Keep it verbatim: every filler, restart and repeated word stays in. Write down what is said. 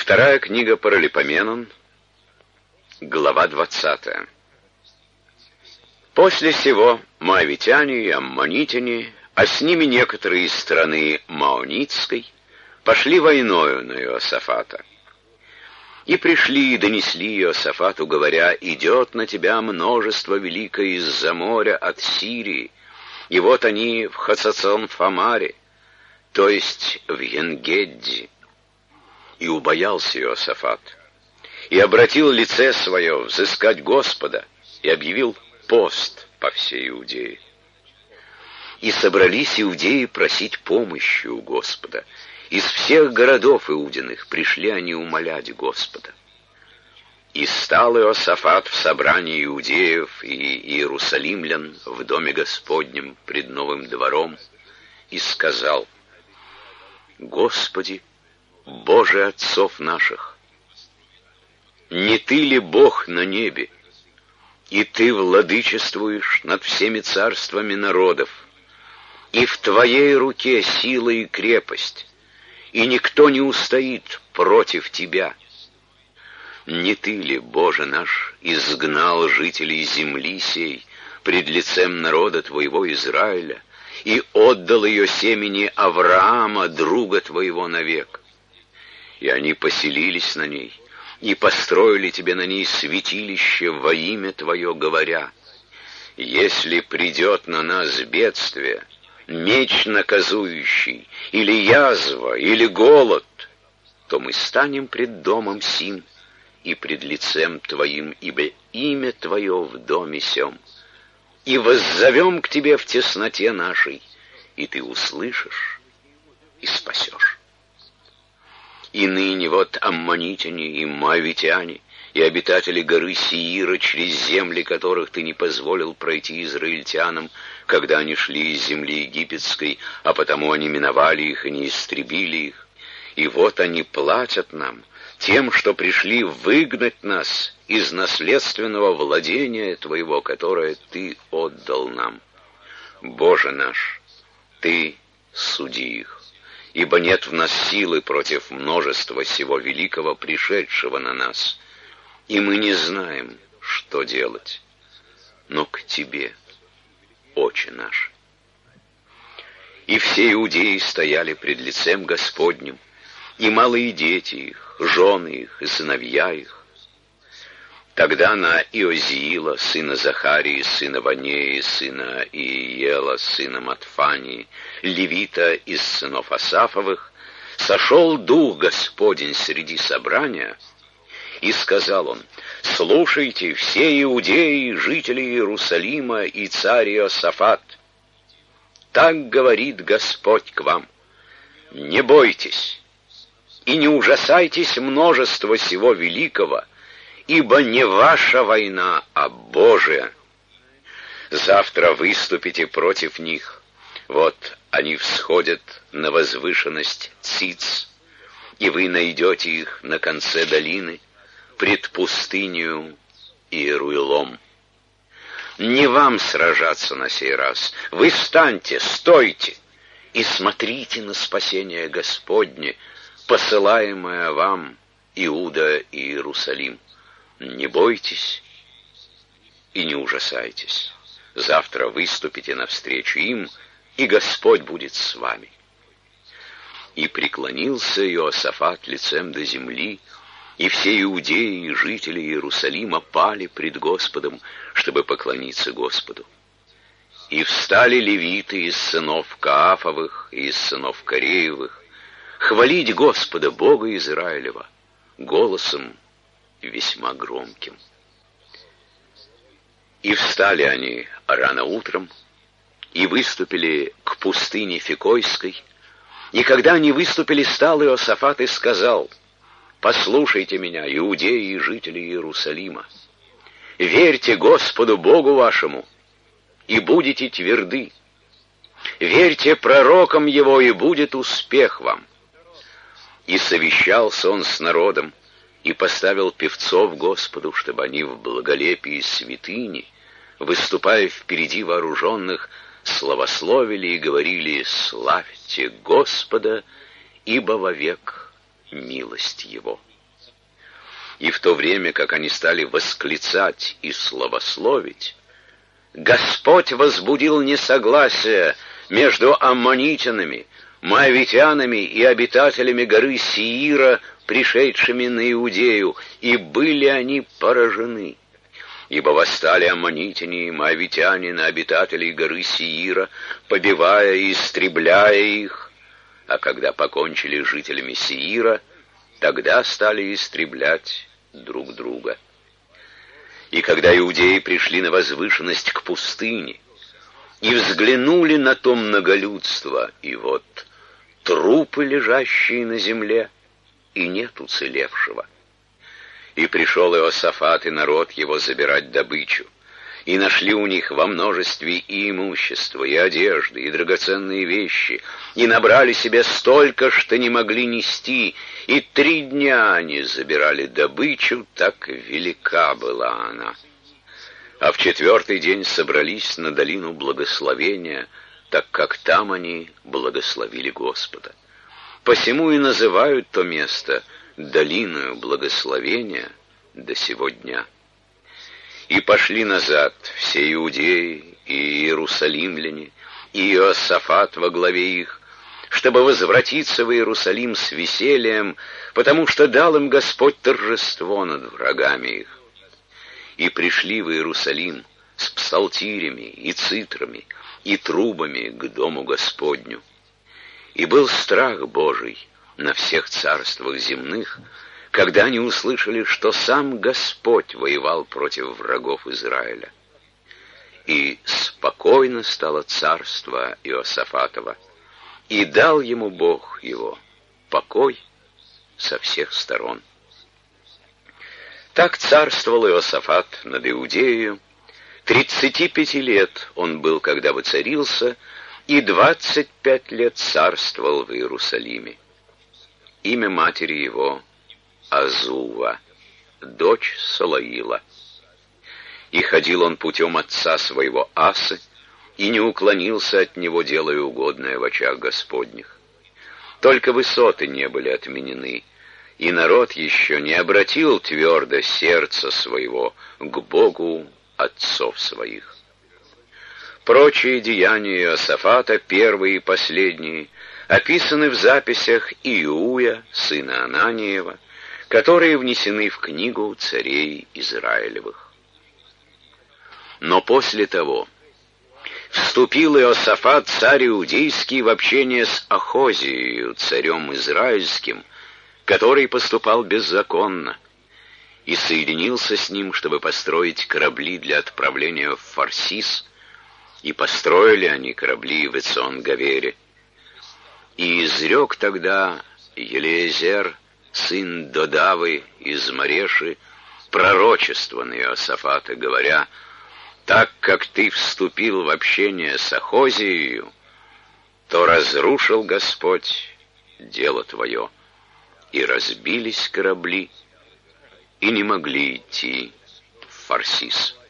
Вторая книга Паралипоменон, глава двадцатая. После сего моавитяне и аммонитяне, а с ними некоторые из страны Маонитской, пошли войною на Иосафата. И пришли и донесли Иосафату, говоря: «Идет на тебя множество великое из-за моря от Сирии, и вот они в Хацацон-Фамаре, то есть в Енгедди». И убоялся Иосафат, и обратил лице свое взыскать Господа, и объявил пост по всей Иудее. И собрались иудеи просить помощи у Господа. Из всех городов иудиных пришли они умолять Господа. И стал Иосафат в собрании иудеев и иерусалимлян в доме Господнем пред новым двором, и сказал: «Господи, Боже отцов наших, не Ты ли Бог на небе, и Ты владычествуешь над всеми царствами народов, и в Твоей руке сила и крепость, и никто не устоит против Тебя? Не Ты ли, Боже наш, изгнал жителей земли сей пред лицем народа Твоего Израиля и отдал ее семени Авраама, друга Твоего, навек? И они поселились на ней, и построили Тебе на ней святилище во имя Твое, говоря: если придет на нас бедствие, меч наказующий, или язва, или голод, то мы станем пред домом сим и пред лицем Твоим, ибо имя Твое в доме сем, и воззовем к Тебе в тесноте нашей, и Ты услышишь и спасешь. И ныне вот аммонитяне и моавитяне, и обитатели горы Сеира, через земли которых Ты не позволил пройти израильтянам, когда они шли из земли египетской, а потому они миновали их и не истребили их. И вот они платят нам тем, что пришли выгнать нас из наследственного владения Твоего, которое Ты отдал нам. Боже наш, Ты суди их, ибо нет в нас силы против множества сего великого, пришедшего на нас, и мы не знаем, что делать. Но к Тебе, Отче наш». И все иудеи стояли пред лицем Господним, и малые дети их, жены их и сыновья их. Тогда на Иозиила, сына Захарии, сына Ванеи, сына Иела, сына Матфании, левита из сынов Асафовых, сошел Дух Господень среди собрания, и сказал он: «Слушайте, все иудеи, жители Иерусалима и царь Иосафат, так говорит Господь к вам: не бойтесь и не ужасайтесь множества сего великого, ибо не ваша война, а Божия. Завтра выступите против них. Вот они всходят на возвышенность Циц, и вы найдете их на конце долины, пред пустынью Иеруилом. Не вам сражаться на сей раз. Вы встаньте, стойте и смотрите на спасение Господне, посылаемое вам, Иуда и Иерусалим. Не бойтесь и не ужасайтесь. Завтра выступите навстречу им, и Господь будет с вами». И преклонился Иосафат лицем до земли, и все иудеи и жители Иерусалима пали пред Господом, чтобы поклониться Господу. И встали левиты из сынов Каафовых и из сынов Кореевых хвалить Господа, Бога Израилева, голосом весьма громким. И встали они рано утром, и выступили к пустыне Фикойской. И когда они выступили, стал Иосафат и сказал: «Послушайте меня, иудеи и жители Иерусалима, верьте Господу Богу вашему, и будете тверды. Верьте пророкам Его, и будет успех вам». И совещался он с народом, и поставил певцов Господу, чтобы они в благолепии святыни, выступая впереди вооруженных, славословили и говорили: «Славьте Господа, ибо вовек милость Его». И в то время, как они стали восклицать и славословить, Господь возбудил несогласие между аммонитянами, моавитянами и обитателями горы Сеира, пришедшими на Иудею, и были они поражены. Ибо восстали аммонитяне и моавитяне на обитателей горы Сеира, побивая и истребляя их, а когда покончили с жителями Сеира, тогда стали истреблять друг друга. И когда иудеи пришли на возвышенность к пустыне и взглянули на то многолюдство, и вот трупы, лежащие на земле, и нет уцелевшего. И пришел Иосафат и народ его забирать добычу, и нашли у них во множестве и имущество, и одежды, и драгоценные вещи, и набрали себе столько, что не могли нести, и три дня они забирали добычу, так велика была она. А в четвертый день собрались на долину благословения, так как там они благословили Господа. Посему и называют то место долиною благословения до сего дня. И пошли назад все иудеи и иерусалимляне, и Иосафат во главе их, чтобы возвратиться в Иерусалим с весельем, потому что дал им Господь торжество над врагами их. И пришли в Иерусалим с псалтирями и цитрами и трубами к дому Господню. И был страх Божий на всех царствах земных, когда они услышали, что сам Господь воевал против врагов Израиля. И спокойно стало царство Иосафатова, и дал ему Бог его покой со всех сторон. Так царствовал Иосафат над Иудеей. Тридцати пяти лет он был, когда воцарился, и двадцать пять лет царствовал в Иерусалиме. Имя матери его Азува, дочь Салаила. И ходил он путем отца своего Асы, и не уклонился от него, делая угодное в очах Господних. Только высоты не были отменены, и народ еще не обратил твердо сердца своего к Богу отцов своих. Прочие деяния Иосафата, первые и последние, описаны в записях Иуя, сына Ананиева, которые внесены в книгу царей Израилевых. Но после того вступил Иосафат, царь иудейский, в общение с Ахозией, царем израильским, который поступал беззаконно, и соединился с ним, чтобы построить корабли для отправления в Фарсис, и построили они корабли в Эцион-Гавере. И изрек тогда Елиезер, сын Додавы из Мареши, пророчество на Иосафата, говоря: «Так как ты вступил в общение с Ахозией, то разрушил Господь дело твое, и разбились корабли, и не могли идти в Фарсис».